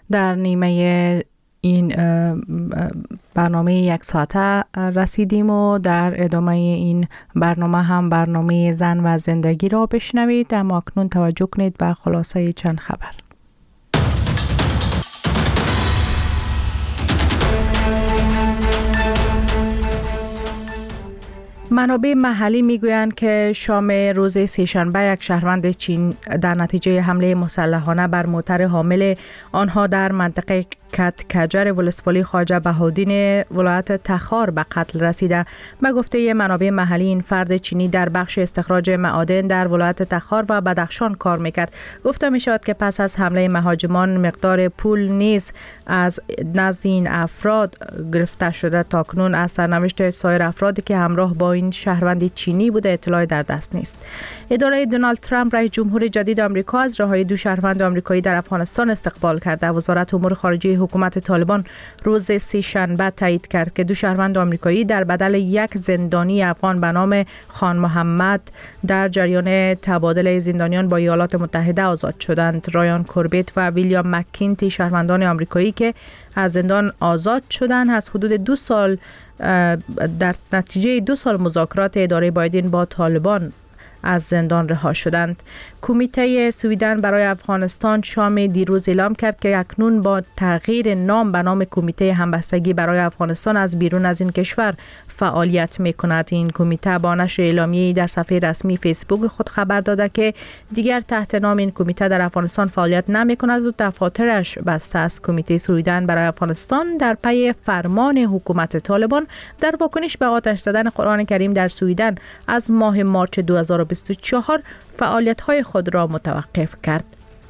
در نیمه این برنامه 1 ساعته رسیدیم و در ادامه این برنامه هم برنامه زن و زندگی را بشنوید. اما اکنون توجه کنید به خلاصه چند خبر. منابع محلی میگویند که شام روز سه‌شنبه یک شهروند چین در نتیجه حمله مسلحانه بر موتر حامل آنها در منطقه کجر ولسوالی خواجه بهاءالدین ولایت تخار به قتل رسیده. به گفته منابع محلی این فرد چینی در بخش استخراج معادن در ولایت تخار و بدخشان کار میکرد. گفته می شود که پس از حمله مهاجمان مقدار پول نیز از نزد این افراد گرفته شده. تاکنون از سرنوشت سایر افرادی که همراه با این شهروند چینی بوده اطلاعی در دست نیست. اداره دونالد ترامپ رئیس جمهور جدید آمریکا از رهایی 2 شهروند آمریکایی در افغانستان استقبال کرده. وزارت امور خارجه حکومت طالبان روز سه‌شنبه تایید کرد که 2 شهروند آمریکایی در بدل یک زندانی افغان به نام خان محمد در جریان تبادل زندانیان با ایالات متحده آزاد شدند. رایان کوربت و ویلیام مکینتی شهروندان آمریکایی که از زندان آزاد شدند از حدود 2 سال در نتیجه 2 سال مذاکرات اداره بایدن با طالبان از زندان رها شدند. کمیته سویدن برای افغانستان شام دیروز اعلام کرد که اکنون با تغییر نام به نام کمیته همبستگی برای افغانستان از بیرون از این کشور فعالیت می‌کند. این کمیته با نشر اعلامیه‌ای در صفحه رسمی فیسبوک خود خبر داده که دیگر تحت نام این کمیته در افغانستان فعالیت نمی‌کند و دفاترش بسته است. کمیته سویدن برای افغانستان در پی فرمان حکومت طالبان در واکنش به آتش زدن قرآن کریم در سویدن از ماه مارچ 2024 فعالیت‌های خود را متوقف کرد.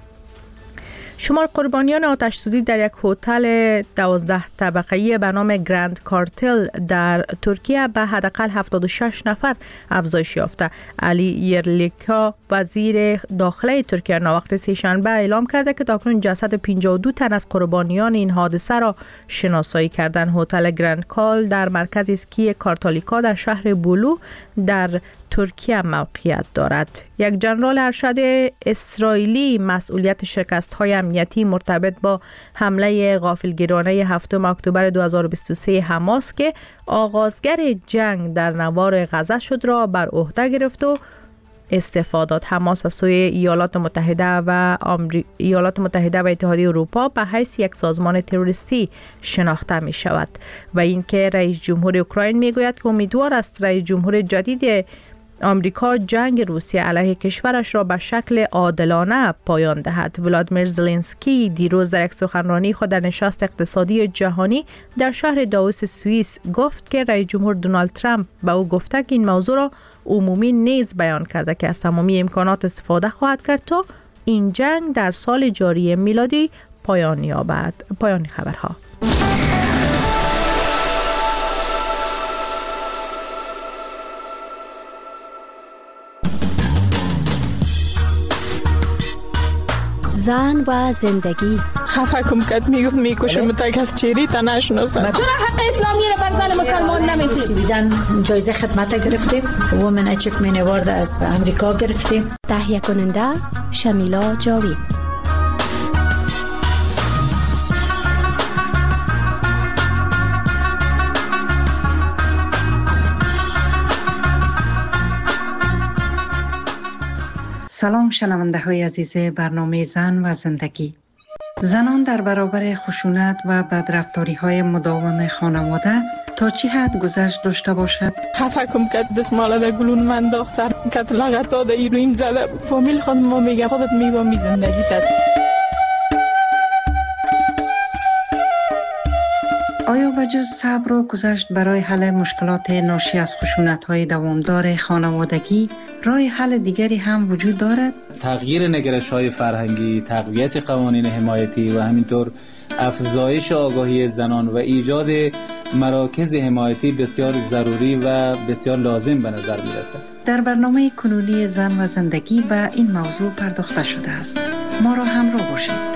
شمار قربانیان آتش سوزی در یک هتل 12 طبقه‌ای به نام گرند کارتل در ترکیه به حداقل 76 نفر افزایش یافته. علی یرلیکا وزیر داخله ترکیه ناوقت سه‌شنبه اعلام کرده که تاکنون جسد 52 تن از قربانیان این حادثه را شناسایی کردند. هتل گرند کال در مرکز اسکی کارتالیکا در شهر بولو در ترکیه موقعیت دارد. یک جنرال ارشد اسرائیلی مسئولیت شکست‌های امنیتی مرتبط با حمله غافلگیرانه 7 اکتبر 2023 حماس که آغازگر جنگ در نوار غزه شد را بر عهده گرفت و استعفا داد. حماس از سوی ایالات متحده و اتحادیه اروپا به حیث یک سازمان تروریستی شناخته می شود و اینکه رئیس جمهور اوکراین می گوید که امیدوار است رئیس جمهور جدید آمریکا جنگ روسیه علیه کشورش را به شکل عادلانه پایان دهد. ولادیمیر زلنسکی دیروز در یک سخنرانی خود در نشست اقتصادی جهانی در شهر داووس سوئیس گفت که رئیس جمهور دونالد ترامپ به او گفته که این موضوع را عمومی نیز بیان کرده که از تمامی امکانات استفاده خواهد کرد تا این جنگ در سال جاری میلادی پایان یابد. پایان خبرها. زن و زندگی. خفه کم کد میگفت میکشم تا از چیری تا نشناسم. چرا حق اسلامی رو بر زن مسلمان نمیدید؟ سویدن جایزه خدمت گرفتیم. وومن اچیومنت اوارد از امریکا گرفتیم. تهیه کننده شمیلا جاوید. سلام شنونده های عزیز برنامه زن و زندگی. زنان در برابر خشونت و بدرفتاری های مداوم خانواده تا چی حد گذشت داشته باشد؟ خفه کم کد دستماله در گلون من داغ سر کت لغت داده ای رویم زده. فامیل خود ما میگه خودت میبامی زندگی تد. آیا بجز صبر و گذشت برای حل مشکلات ناشی از خشونت‌های دوامدار خانوادگی راه حل دیگری هم وجود دارد؟ تغییر نگرش‌های فرهنگی، تقویت قوانین حمایتی و همینطور افزایش آگاهی زنان و ایجاد مراکز حمایتی بسیار ضروری و بسیار لازم به نظر می‌رسد. در برنامه کنونی زن و زندگی به این موضوع پرداخته شده است. ما را همراه باشید.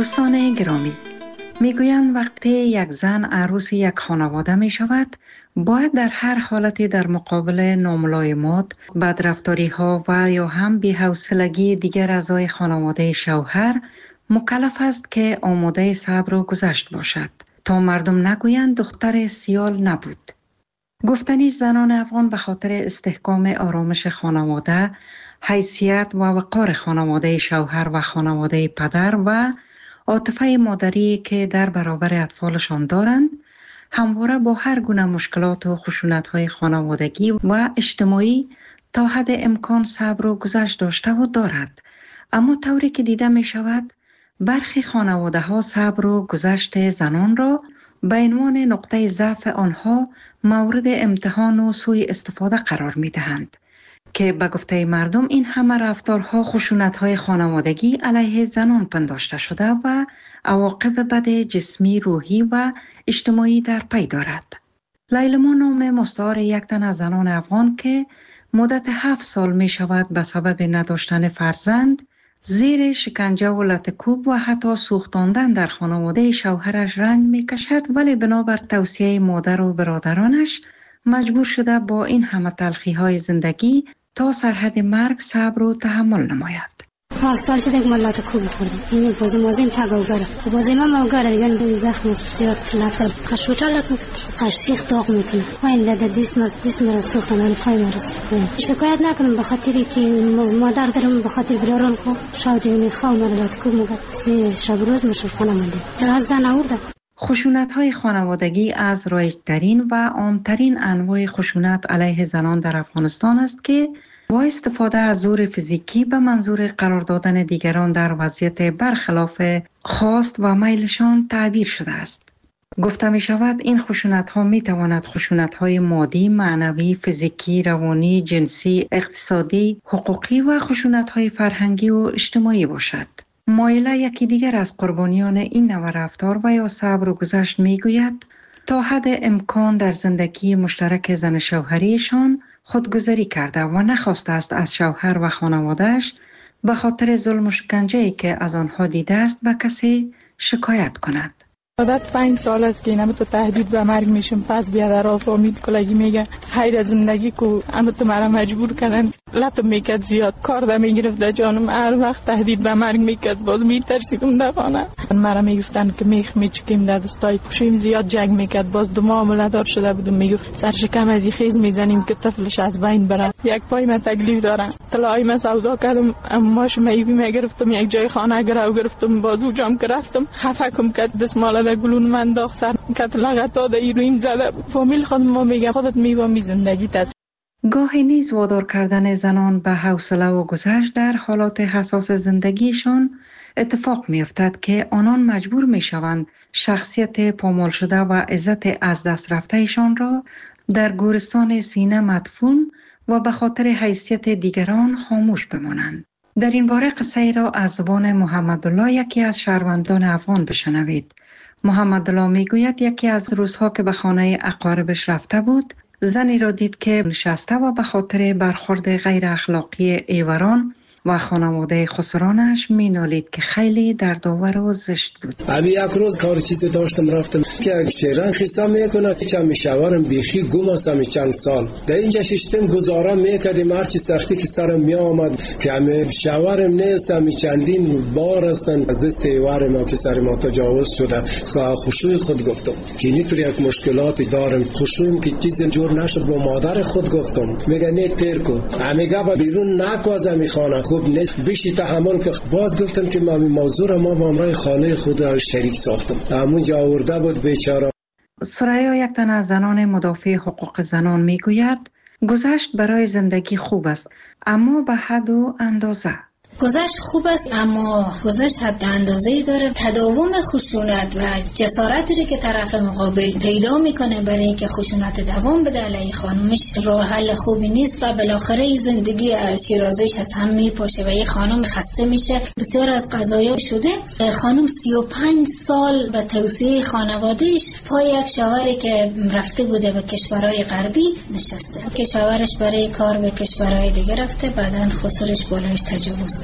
دوستان گرامی، میگویند وقتی یک زن عروس یک خانواده می شود، باید در هر حالتی در مقابل ناملایمات، بدرفتاری ها و یا هم بی‌حوصلگی دیگر اعضای خانواده شوهر مکلف است که آماده صبر و گذشت باشد تا مردم نگویند دختر سیال نبود. گفتنی زنان افغان به خاطر استحکام آرامش خانواده، حیثیت و وقار خانواده شوهر و خانواده پدر و عاطفه مادری که در برابر اطفالشان دارند، همواره با هر گونه مشکلات و خشونت‌های خانوادگی و اجتماعی تا حد امکان صبر و گذشت داشته و دارد. اما طوری که دیده می شود، برخی خانواده ها صبر و گذشت زنان را به عنوان نقطه ضعف آنها مورد امتحان و سوء استفاده قرار می دهند که به گفته مردم این همه رفتارها خشونت‌های خانوادگی علیه زنان پنداشته شده و عواقب بد جسمی، روحی و اجتماعی در پی دارد. لیلما نام مستعار یک تن از زنان افغان که مدت 7 سال می شود به سبب نداشتن فرزند زیر شکنجه و لطکوب و حتی سوختاندن در خانواده شوهرش رنج می کشد، ولی بنابر توصیه مادر و برادرانش مجبور شده با این همه تلخی های زندگی تا سرحد مرگ صبر و تحمل نماید. 7 سال شده که من لطکوب خوردم. این بازی مازیم تگاوگره. بازی من موگره دیگه به زخم زیاد لطکوب. خشوچه لطکوب. خشیخ داغ میکنه. این لده دیسم را سوختن ولی پای مرسه. شکایت نکنم به خاطری که مادر دارم، به خاطر برارم کو شاید میخوام من لطکوب میگه. شب روز مشرف کنم منده. در زن آورده. خشونت‌های خانوادگی از رایج‌ترین و عام‌ترین انواع خشونت علیه زنان در افغانستان است که با استفاده از زور فیزیکی به منظور قرار دادن دیگران در وضعیت برخلاف خواست و میلشان تعبیر شده است. گفته می شود این خشونت‌ها می تواند خشونت‌های مادی، معنوی، فیزیکی، روانی، جنسی، اقتصادی، حقوقی و خشونت‌های فرهنگی و اجتماعی باشد. مایله یکی دیگر از قربانیان این نوع رفتار و یا صبر و گذشت می گوید تا حد امکان در زندگی مشترک زن شوهریشان خودگذری کرده و نخواسته است از شوهر و خانوادهش به خاطر ظلم و شکنجه‌ای که از آنها دیده است به کسی شکایت کند. عادت 5 سال است که اینم تو تهدید به مرگ میشم. پس بیادر فامید کلگی میگه خیر زندگی کو اما تو مرا مجبور کردن. لطم میکرد زیاد کار ده میگرفت در جانم، هر وقت تهدید به مرگ میکرد. باز میترسیدم دفانه مرا میگفتن که میخ میچکیم در دستای کشیم. زیاد جنگ میکرد. باز دو ماه عملدار شده بودم. میگفت سرشکم از خیز میزنیم که طفلش از بین بره. یک پای من تکلیف دارم. طلای من سودا کردم، اماش میوی میگرفتم، یک جای خانه گرفتم. بازو جام گرفتم، خفکم کرد. دستمال در گلون من داغ سر کت لغتا در ایرویم زده. فامیل خودم ما میگه خودت میبامی زندگیت است. گاهی نیز وادار کردن زنان به حوصله و گذشت در حالات حساس زندگیشان اتفاق می‌افتد که آنان مجبور می‌شوند شخصیت پامال شده و عزت از دست رفتهشان را در گورستان سینه مدفون و به خاطر حیثیت دیگران خاموش بمانند. در این باره قصه ای را از زبان محمدالله، یکی از شهروندان افغان، بشنوید. محمدالله میگوید یکی از روزها که به خانه اقاربش رفته بود، زنی را دید که نشسته و به خاطر برخورد غیر اخلاقی ایوران و خانواده خسرانش مینالید که خیلی دردآور و زشت بود. ابی یک روز کار چیزی داشتم رفتم که یک شیران خیسا میکنه که چند شوارم بیخی گم هستم چند سال در اینجا ششتم گزارم میکردیم. هرچی سختی که سرم می آمد که همه شوارم نیستم چندین بار هستن از دست ایوار ما که سر ما تجاوز شده. خشوع خود گفتم که اینطور یک مشکلاتی دارم. خشوعم که چیزی جور نشد با مادر خود گفتم. میگه نه تیر کو همیگا با بیرون نکو از همی خانه خوب نیست بیشی تحمل که. باز گفتن که ما موضوع را ما با امرای خانه خود شریک ساختم. همونجا آورده بود بیچاره. سریا، یک تن از زنان مدافع حقوق زنان، میگوید گذشت برای زندگی خوب است اما به حد و اندازه. گذشت خوب است اما گذشت حد اندازه‌ای داره. تداوم خشونت و جسارتی که طرف مقابل پیدا میکنه برای اینکه خشونت دوام بده علیه خانمش راه حل خوبی نیست و بالاخره زندگی شیرازیش از هم میپاشه و یه خانم خسته میشه. بسیار از قضایا شده خانم 35 سال به توصیه خانوادهش پای یک شوهری که رفته بوده به کشورهای غربی نشسته که شوهرش برای کار به کشورهای دیگه رفته، بعدن خسرش بالایش تجاوز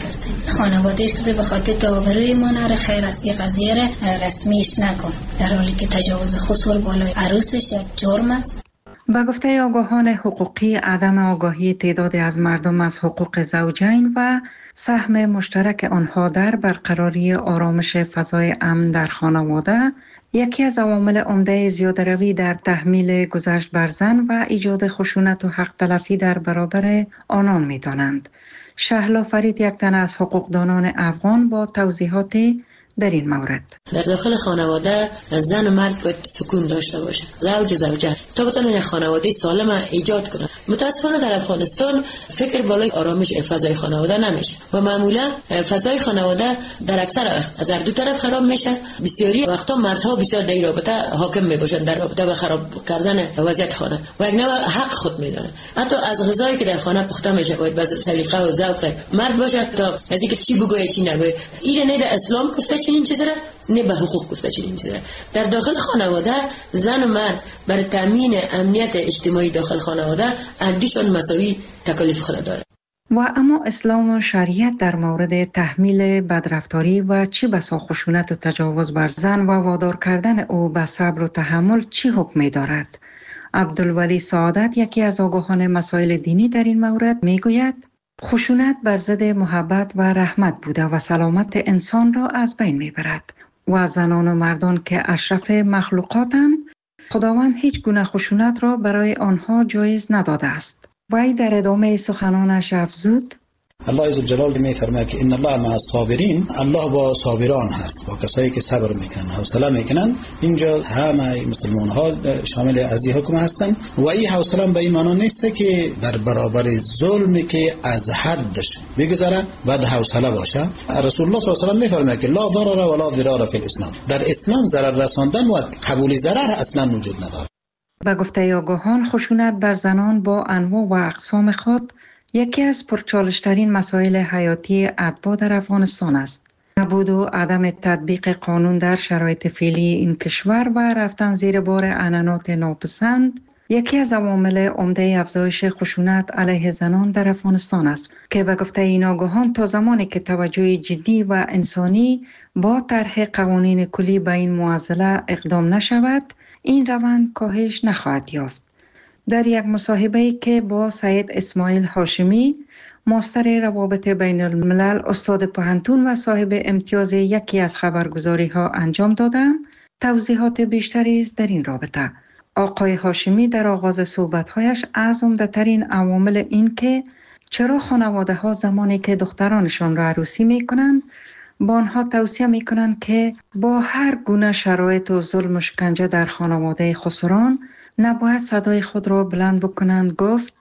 کرده. خانوادهش که به خاطر داوری ما نره خیر است این قضیه را رسمیش نکن، در حالی که تجاوز خصوص بالای عروسش یک جرم است. به گفته آگاهان حقوقی، عدم آگاهی تعدادی از مردم از حقوق زوجین و سهم مشترک آنها در برقراری آرامش فضای امن در خانواده یکی از عوامل عمده زیاده‌روی در تحمیل گذشت بر زن و ایجاد خشونت و حق تلفی در برابر آنان می‌دانند. شهلا فرید، یک تن از حقوقدانان افغان، با توضیحات در این مورد. در داخل خانواده زن و مرد باید سکون داشته باشه، زوج و زوجه، تا بتونن خانواده سالم ایجاد کنن. متاسفانه در افغانستان فکر بالای آرامش فضای خانواده نمیشه و معمولا فضای خانواده در اکثر وقت از هر دو طرف خراب میشه. بسیاری وقتا مردها بسیار در این رابطه حاکم میباشن، در رابطه به خراب کردن وضعیت خانه و یک نوع حق خود میدونن. حتی از غذایی که در خانه پخته میشه باید به سلیقه و ذوق مرد باشه تا از اینکه چی بگویه چی نگویه. این نه در اسلام گفته چنین چیزی را، نه به حقوق گفته چنین چیزی را. در داخل خانواده زن و مرد برای تامین امنیت اجتماعی داخل خانواده اردیشون مساوی تکالیف خود داره. و اما اسلام و شریعت در مورد تحمیل بدرفتاری و چه بسا خشونت و تجاوز بر زن و وادار کردن او به صبر و تحمل چی حکمی دارد؟ عبدالولی سعادت، یکی از آگاهان مسائل دینی، در این مورد میگوید خشونت بر ضد محبت و رحمت بوده و سلامت انسان را از بین میبرد و زنان و مردان که اشرف مخلوقاتند، خداوند هیچ گونه خشونت را برای آنها جایز نداده است. وی در ادامه سخنانش افزود: الله عزوجل می‌فرماید که ان الله مع الصابرین، الله با صابران هست، با کسایی که صبر میکنن، حوصله میکنن. اینجا همه مسلمان ها شامل از این حکم هستن و این حوصله به این معنی نیست که در برابر ظلمی که از حدش بگذره بعد حوصله باشه. رسول الله صلی الله علیه و آله می‌فرماید که لا ضرر ولا ضرار فی الاسلام، در اسلام ضرر رساندن و قبول ضرر اصلا وجود نداره. به گفته آگاهان، خشونت بر زنان با انواع و اقسام خود یکی از پرچالش‌ترین مسائل حیاتی اتباع در افغانستان است. نبود و عدم تطبیق قانون در شرایط فعلی این کشور و رفتن زیر بار عنعنات ناپسند یکی از عوامل عمده افزایش خشونت علیه زنان در افغانستان است که به گفته این آگاهان تا زمانی که توجه جدی و انسانی با طرح قوانین کلی به این معضله اقدام نشود، این روند کاهش نخواهد یافت. در یک مصاحبه‌ای که با سید اسماعیل هاشمی، ماستر روابط بین الملل، استاد پوهنتون و صاحب امتیاز یکی از خبرگزاری‌ها انجام دادم، توضیحات بیشتری است در این رابطه. آقای هاشمی در آغاز صحبت‌هایش از عمده‌ترین عوامل این که چرا خانواده‌ها زمانی که دخترانشان را عروسی می‌کنند با آنها توصیه می‌کنند که با هر گونه شرایط و ظلم و شکنجه در خانواده خسران نباید صدای خود را بلند بکنند، گفت: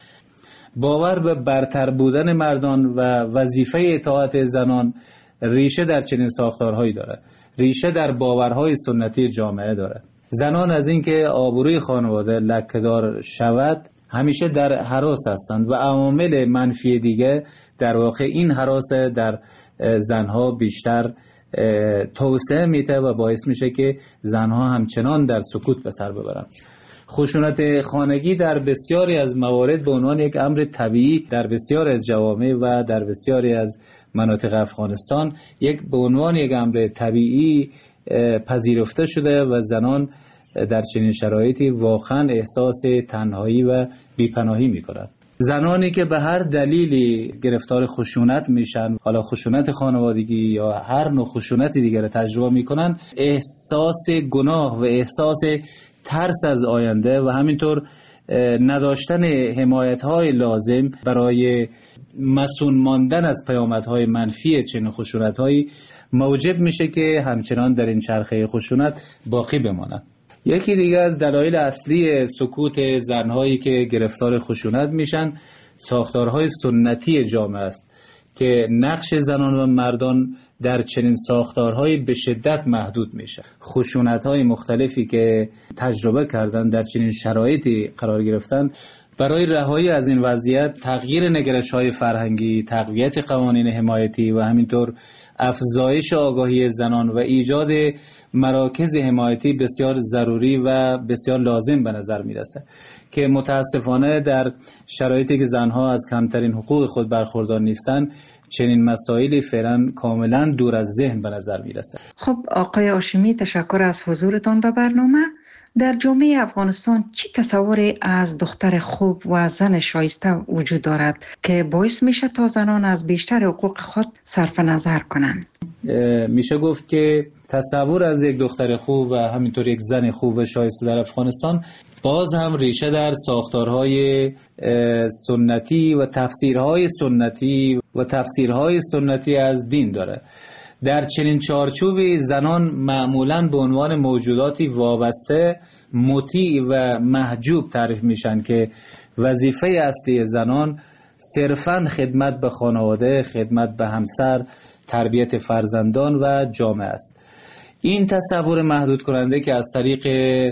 باور به برتر بودن مردان و وظیفه اطاعت زنان ریشه در چنین ساختارهایی دارد. ریشه در باورهای سنتی جامعه دارد. زنان از اینکه آبروی خانواده لکه‌دار شود همیشه در هراس هستند و عوامل منفی دیگه در واقع این هراس در زنها بیشتر توسعه میده و باعث میشه که زنها همچنان در سکوت به سر ببرند. خشونت خانگی در بسیاری از موارد به عنوان یک امر طبیعی در بسیاری از جوامع و در بسیاری از مناطق افغانستان به عنوان یک امر طبیعی پذیرفته شده و زنان در چنین شرایطی واقعا احساس تنهایی و بیپناهی می‌کنند. زنانی که به هر دلیلی گرفتار خشونت میشن، حالا خشونت خانوادگی یا هر نوع خشونت دیگر تجربه میکنن، احساس گناه و احساس ترس از آینده و همینطور نداشتن حمایت‌های لازم برای مسئول ماندن از پیامدهای منفی چنین خشونت‌هایی موجب میشه که همچنان در این چرخه خشونت باقی بمانند. یکی دیگه از دلایل اصلی سکوت زنهایی که گرفتار خشونت میشن ساختارهای سنتی جامعه است که نقش زنان و مردان در چنین ساختارهایی به شدت محدود میشه. خشونت‌های مختلفی که تجربه کردن در چنین شرایطی قرار گرفتن برای رهایی از این وضعیت تغییر نگرش‌های فرهنگی، تقویت قوانین حمایتی و همینطور افزایش آگاهی زنان و ایجاد مراکز حمایتی بسیار ضروری و بسیار لازم به نظر میرسه که متاسفانه در شرایطی که زنها از کمترین حقوق خود برخوردار نیستند چنین مسائلی فعلا کاملا دور از ذهن به نظر میرسه. خب آقای هاشمی، تشکر از حضورتان به برنامه. در جامعه افغانستان چی تصوری از دختر خوب و زن شایسته وجود دارد که باعث میشه تا زنان از بیشتر حقوق خود صرف نظر کنند؟ میشه گفت که تصور از یک دختر خوب و همینطور یک زن خوب و شایسته در افغانستان باز هم ریشه در ساختارهای سنتی و تفسیرهای سنتی از دین داره. در چنین چارچوبی زنان معمولاً به عنوان موجوداتی وابسته، مطیع و محجوب تعریف میشن که وظیفه اصلی زنان صرفاً خدمت به خانواده، خدمت به همسر، تربیت فرزندان و جامعه است. این تصور محدود کننده که از طریق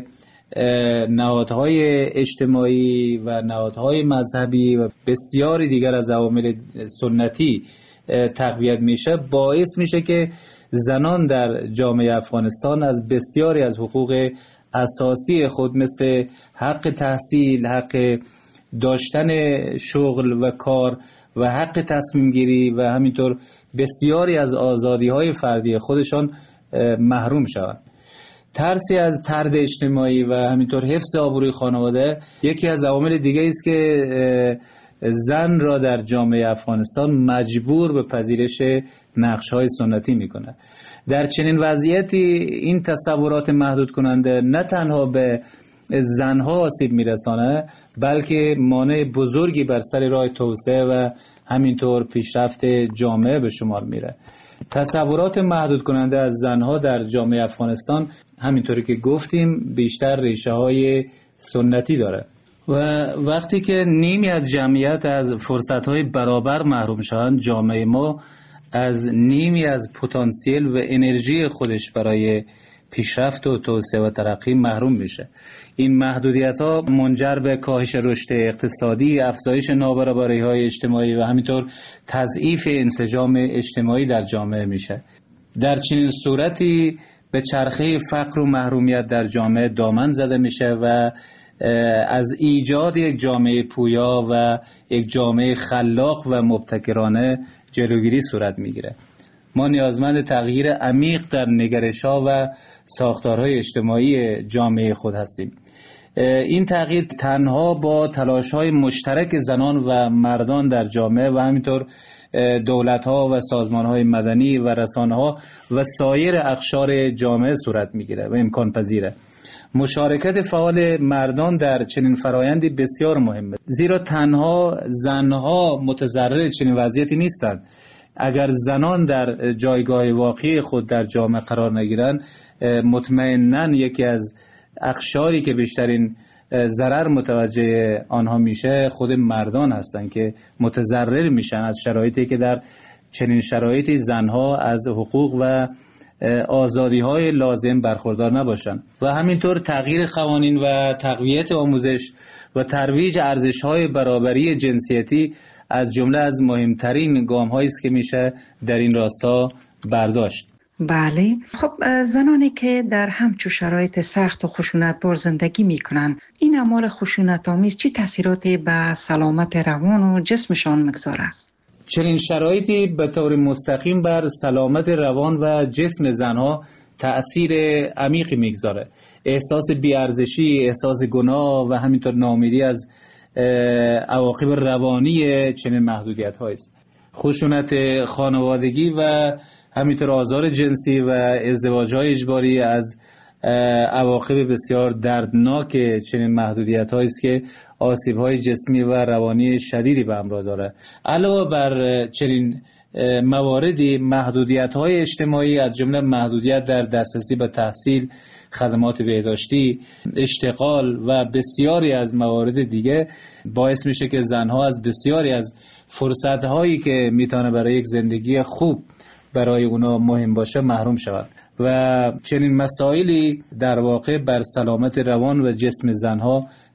نهادهای اجتماعی و نهادهای مذهبی و بسیاری دیگر از عوامل سنتی تقویت میشه، باعث میشه که زنان در جامعه افغانستان از بسیاری از حقوق اساسی خود مثل حق تحصیل، حق داشتن شغل و کار و حق تصمیم گیری و همینطور بسیاری از آزادی‌های فردی خودشان محروم شوند. ترسی از طرد اجتماعی و همینطور حفظ آبروی خانواده یکی از عوامل دیگه است که زن را در جامعه افغانستان مجبور به پذیرش نقش‌های سنتی میکنه. در چنین وضعیتی این تصورات محدود کننده نه تنها به زنها آسیب میرسانه، بلکه مانع بزرگی بر سر راه توسعه و همینطور پیشرفت جامعه به شمار میره. تصورات محدود کننده از زنها در جامعه افغانستان همینطوری که گفتیم بیشتر ریشه های سنتی داره و وقتی که نیمی از جمعیت از فرصت‌های برابر محروم شوند، جامعه ما از نیمی از پتانسیل و انرژی خودش برای پیشرفت و توسعه و ترقی محروم میشه. این محدودیت‌ها منجر به کاهش رشد اقتصادی، افزایش نابرابری‌های اجتماعی و همینطور تضعیف انسجام اجتماعی در جامعه میشه. در چنین صورتی به چرخه فقر و محرومیت در جامعه دامن زده میشه و از ایجاد یک جامعه پویا و یک جامعه خلاق و مبتکرانه جلوگیری صورت میگیره. ما نیازمند تغییر عمیق در نگرش‌ها و ساختارهای اجتماعی جامعه خود هستیم. این تغییر تنها با تلاش‌های مشترک زنان و مردان در جامعه و همینطور دولت‌ها و سازمان‌های مدنی و رسانه‌ها و سایر اقشار جامعه صورت میگیره و امکان پذیره. مشارکت فعال مردان در چنین فرایندی بسیار مهمه، زیرا تنها زنها متضرر چنین وضعیتی نیستند. اگر زنان در جایگاه واقعی خود در جامعه قرار نگیرند، مطمئناً یکی از اقشاری که بیشترین ضرر متوجه آنها میشه خود مردان هستند که متضرر میشن از شرایطی که در چنین شرایطی زنها از حقوق و آزادی‌های لازم برخوردار نباشند. و همینطور تغییر قوانین و تقویت آموزش و ترویج ارزش‌های برابری جنسیتی از جمله از مهمترین گام‌هایی است که میشه در این راستا برداشت. بله، خب زنانی که در همچون شرایط سخت و خشونت‌بار زندگی میکنن، این اعمال خشونت‌آمیز چه تاثیراتی به سلامت روان و جسمشان میگذاره؟ چنین شرایطی به طور مستقیم بر سلامت روان و جسم زنها تأثیر عمیقی میگذاره. احساس بی‌ارزشی، احساس گناه و همینطور ناامیدی از عواقب روانی چنین محدودیت‌هایی است. خشونت خانوادگی و همینطور آزار جنسی و ازدواج‌های اجباری از عواقب بسیار دردناک چنین محدودیت‌هایی است که آسیب‌های جسمی و روانی شدیدی به همراه داره. علاوه بر چنین مواردی، محدودیت‌های اجتماعی از جمله محدودیت در دسترسی به تحصیل، خدمات بهداشتی، اشتغال و بسیاری از موارد دیگه باعث میشه که زنها از بسیاری از فرصت‌هایی که میتونه برای یک زندگی خوب برای اونا مهم باشه محروم شوند و چنین مسائلی در واقع بر سلامت روان و جسم زنها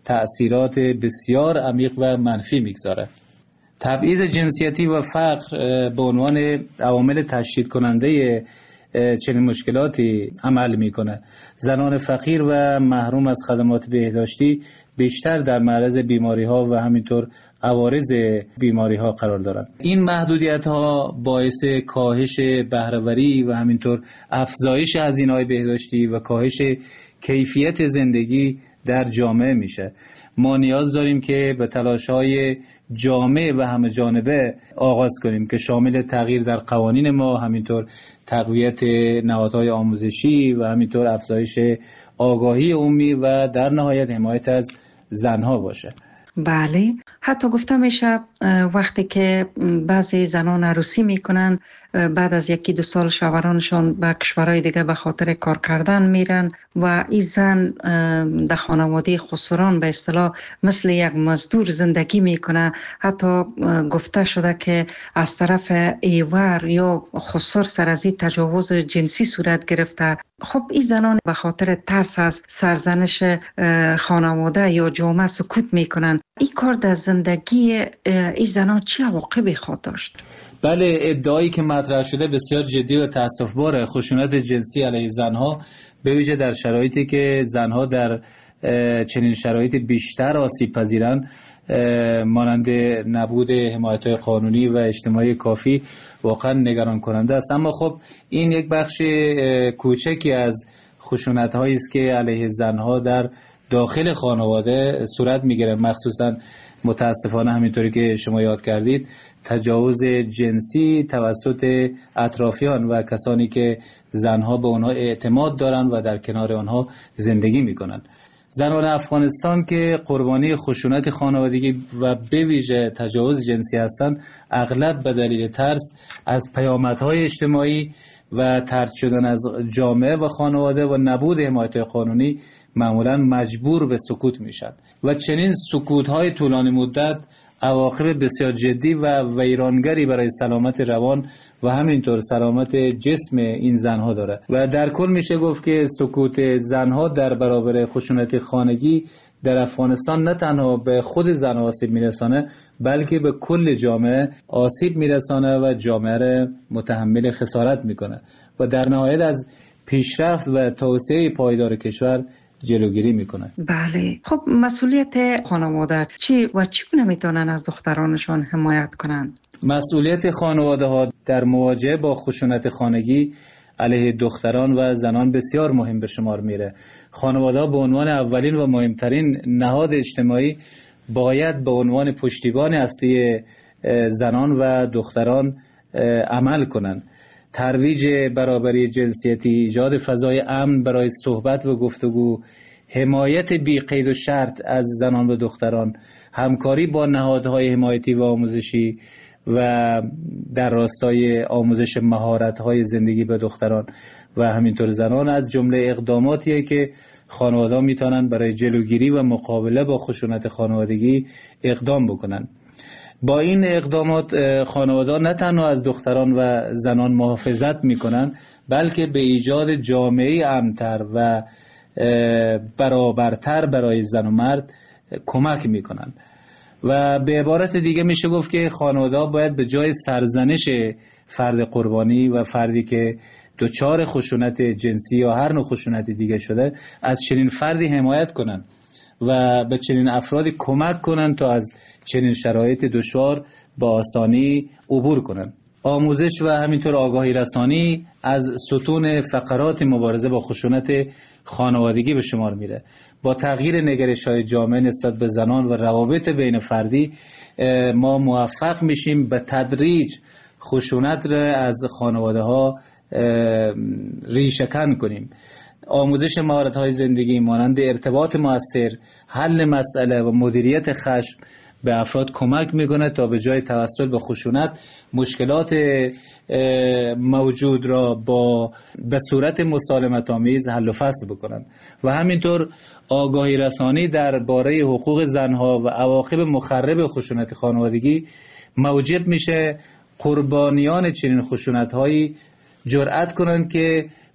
تأثیرات بسیار عمیق و منفی میگذاره. تبعیض جنسیتی و فقر به عنوان عوامل تشدید کننده چنین مشکلاتی عمل میکنه. زنان فقیر و محروم از خدمات بهداشتی بیشتر در معرض بیماری ها و همینطور عوارض بیماری ها قرار دارند. این محدودیت ها باعث کاهش بهره‌وری و همینطور افزایش هزینه‌های بهداشتی و کاهش کیفیت زندگی در جامعه میشه. ما نیاز داریم که به تلاش‌های جامع و همه جانبه آغاز کنیم که شامل تغییر در قوانین ما، همینطور تقویت نهادهای آموزشی و همینطور افزایش آگاهی عمومی و در نهایت حمایت از زنها باشه. بله، حتی گفته میشه وقتی که بعضی زنان عروسی میکنن بعد از 1-2 سال شوهرانشان به کشورهای دیگه به خاطر کار کردن میرن و این زن در خانواده خسران به اصطلاح مثل یک مزدور زندگی میکنه. حتی گفته شده که از طرف ایور یا خسر سر از این تجاوز جنسی صورت گرفته. خب این زنان به خاطر ترس از سرزنش خانواده یا جامعه سکوت میکنن. این کار در زندگی این زنان چه عواقبی خواهد داشت؟ بله، ادعایی که مطرح شده بسیار جدی و تأسف‌باره. خشونت جنسی علیه زنها به ویژه در شرایطی که زنها در چنین شرایط بیشتر آسیب پذیرند، مانند نبود حمایت‌های قانونی و اجتماعی کافی، واقعا نگران کننده است. اما خب این یک بخش کوچکی از خشونت‌هایی است که علیه زنها در داخل خانواده صورت می‌گیره. مخصوصا متاسفانه همینطوری که شما یاد کردید، تجاوز جنسی توسط اطرافیان و کسانی که زنها به آنها اعتماد دارند و در کنار آنها زندگی میکنند. زنان افغانستان که قربانی خشونت خانوادگی و به ویژه تجاوز جنسی هستند، اغلب به دلیل ترس از پیامدهای اجتماعی و طرد شدن از جامعه و خانواده و نبود حمایت قانونی معمولا مجبور به سکوت میشن و چنین سکوت‌های طولانی مدت عواقب بسیار جدی و ویرانگری برای سلامت روان و همینطور سلامت جسم این زنها داره و در کل میشه گفت که سکوت زنها در برابر خشونت خانگی در افغانستان نه تنها به خود زن آسیب میرسانه، بلکه به کل جامعه آسیب میرسانه و جامعه را متحمل خسارت میکنه و در نهایت از پیشرفت و توسعه پایدار کشور جلوگیری میکنه. بله، خب مسئولیت خانواده چی و چگونه میتونن از دخترانشان حمایت کنند؟ مسئولیت خانواده ها در مواجهه با خشونت خانگی علیه دختران و زنان بسیار مهم به شمار میره. خانواده ها به عنوان اولین و مهمترین نهاد اجتماعی باید به عنوان پشتیبان اصلی زنان و دختران عمل کنند. ترویج برابری جنسیتی، ایجاد فضای امن برای صحبت و گفتگو، حمایت بی قید و شرط از زنان و دختران، همکاری با نهادهای حمایتی و آموزشی و در راستای آموزش مهارت‌های زندگی به دختران و همینطور زنان از جمله اقداماتیه که خانواده‌ها میتونن برای جلوگیری و مقابله با خشونت خانوادگی اقدام بکنن. با این اقدامات خانواده‌ها نه تنها از دختران و زنان محافظت میکنن، بلکه به ایجاد جامعه امن‌تر و برابرتر برای زن و مرد کمک میکنن. و به عبارت دیگه میشه گفت که خانواده‌ها باید به جای سرزنش فرد قربانی و فردی که دچار خشونت جنسی یا هر نوع خشونت دیگه شده، از چنین فردی حمایت کنن و به چنین افرادی کمک کنن تا از چنین شرایط دشوار با آسانی عبور کنن. آموزش و همینطور آگاهی رسانی از ستون فقرات مبارزه با خشونت خانوادگی به شمار میره. با تغییر نگرش‌های جامعه نسبت به زنان و روابط بین فردی ما موفق میشیم به تدریج خشونت را از خانواده‌ها ریشه‌کن کنیم. آموزش مهارت‌های زندگی مانند ارتباط مؤثر، حل مسئله و مدیریت خشم به افراد کمک میکنه تا به جای توسل به خشونت مشکلات موجود را به صورت مسالمت آمیز حل و فصل بکنن و همینطور آگاهی رسانی درباره حقوق زنها و عواقب مخرب خشونت خانوادگی موجب میشه قربانیان چنین خشونت‌هایی جرأت کنند که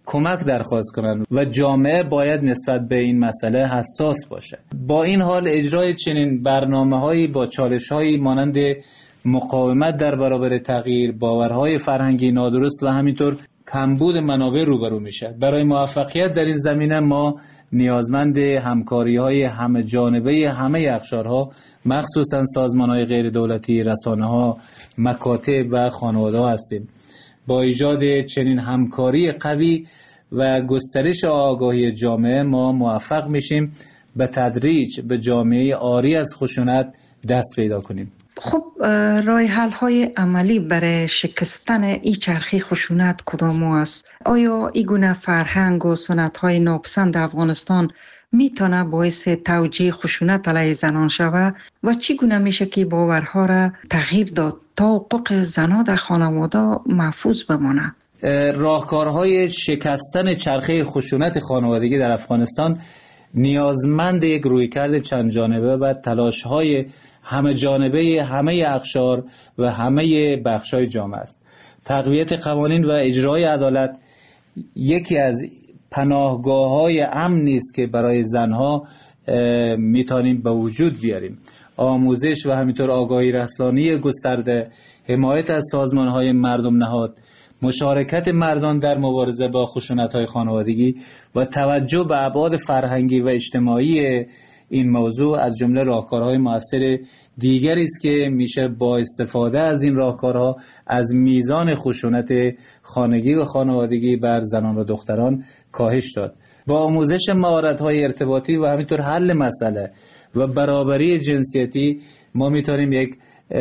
کمک درخواست کنند و جامعه باید نسبت به این مسئله حساس باشه. با این حال اجرای چنین برنامه‌هایی با چالش‌هایی مانند مقاومت در برابر تغییر، باورهای فرهنگی نادرست و همینطور کمبود منابع روبرو میشه. برای موفقیت در این زمینه ما نیازمند همکاری‌های همه جانبه همه اقشارها، مخصوصاً سازمان‌های غیر دولتی، رسانه‌ها، مکاتب و خانواده‌ها هستیم. با ایجاد چنین همکاری قوی و گسترش آگاهی جامعه ما موفق میشیم به تدریج به جامعه عاری از خشونت دست پیدا کنیم. خب راه حل های عملی برای شکستن این چرخه خشونت کدام است؟ آیا این گونه فرهنگ و سنت های ناپسند افغانستان میتونه باعث توجیه خشونت علیه زنان شود و چگونه میشه که باورها را تغییر داد تا حقوق زنان در خانواده محفوظ بمانه؟ راهکارهای شکستن چرخه خشونت خانوادگی در افغانستان نیازمند یک رویکرد چند جانبه و تلاش‌های همه جانبه همه اقشار و همه بخش‌های جامعه است. تقویت قوانین و اجرای عدالت یکی از پناهگاه‌های امنی است که برای زنها میتونیم به وجود بیاریم. آموزش و همینطور آگاهی رسانی گسترده، حمایت از سازمان‌های مردم نهاد، مشارکت مردان در مبارزه با خشونت‌های خانوادگی و توجه به ابعاد فرهنگی و اجتماعی این موضوع از جمله راهکارهای مؤثر دیگری است که میشه با استفاده از این راهکارها از میزان خشونت خانگی و خانوادگی بر زنان و دختران کاهش داد. با آموزش مهارت‌های ارتباطی و همینطور حل مسئله و برابری جنسیتی ما میتونیم یک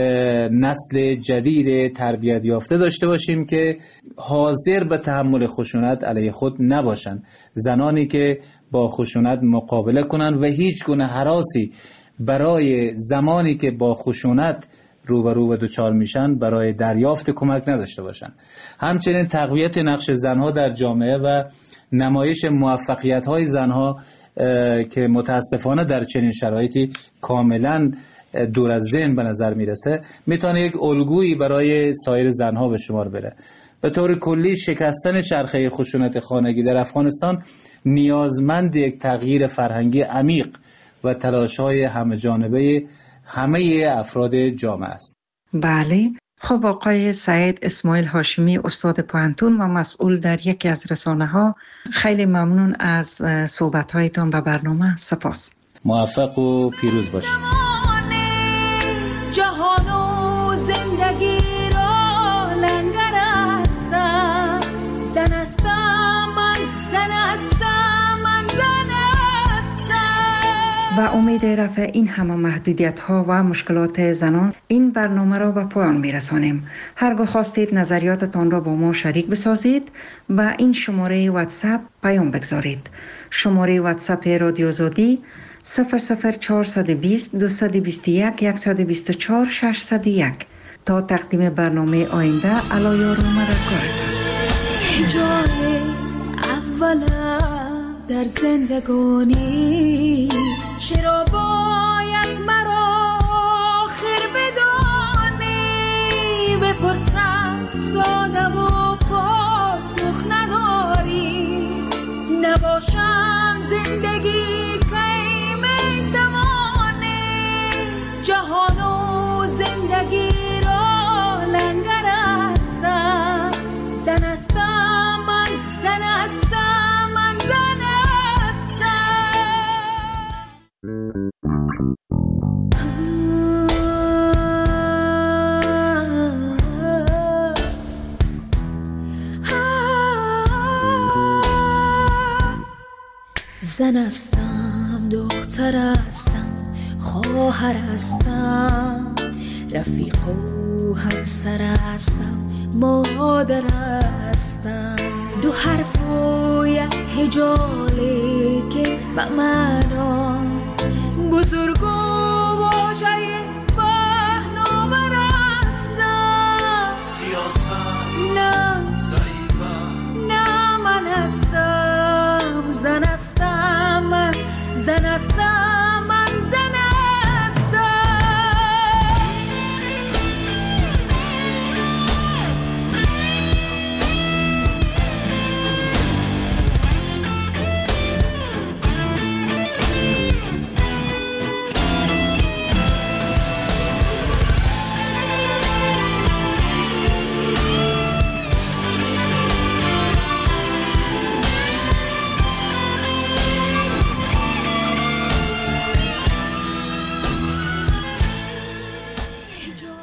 نسل جدید تربیت یافته داشته باشیم که حاضر به تحمل خشونت علیه خود نباشند. زنانی که با خشونت مقابله کنند و هیچ گونه هراسی برای زمانی که با خشونت روبرو و دچار میشن برای دریافت کمک نداشته باشند. همچنین تقویت نقش زنها در جامعه و نمایش موفقیت‌های زنها که متاسفانه در چنین شرایطی کاملا دور از ذهن به نظر میرسه میتونه یک الگویی برای سایر زنها به شمار بره. به طور کلی شکستن چرخه خشونت خانگی در افغانستان نیازمند یک تغییر فرهنگی عمیق و تلاش‌های همه جانبه همه افراد جامعه است. بله. خب آقای سعید اسماعیل هاشمی، استاد پوهنتون و مسئول در یکی از رسانه‌ها، خیلی ممنون از صحبت‌هایتان به برنامه. سپاس. موفق و پیروز باشید. جهان و زندگی را لنگر هستم، زن هستم من، زن هستم من، زن هستم. با امید رفع این همه محدودیت ها و مشکلات زنان این برنامه را به پایان میرسانیم. هرگاه خواستید نظریاتتان را با ما شریک بسازید و این شماره واتساپ پیام بگذارید. شماره واتساپ رادیو آزادی 00420 221 124 601. تا تقدیم برنامه آینده علایار مددکار. جای اولم در زندگانی چرا باید مرا آخر بدانی؟ بپرسم ساده و پاسخ نداری. نباشم زندگی جهان و زندگی را لنگر هستم، زن هستم من، زن هستم من، زن هستم. زن هستم، دختر هستم، خواهر هستم، رفیق و همسر هستم، مادر هستم. دو حرف و یک هجاله که به معنا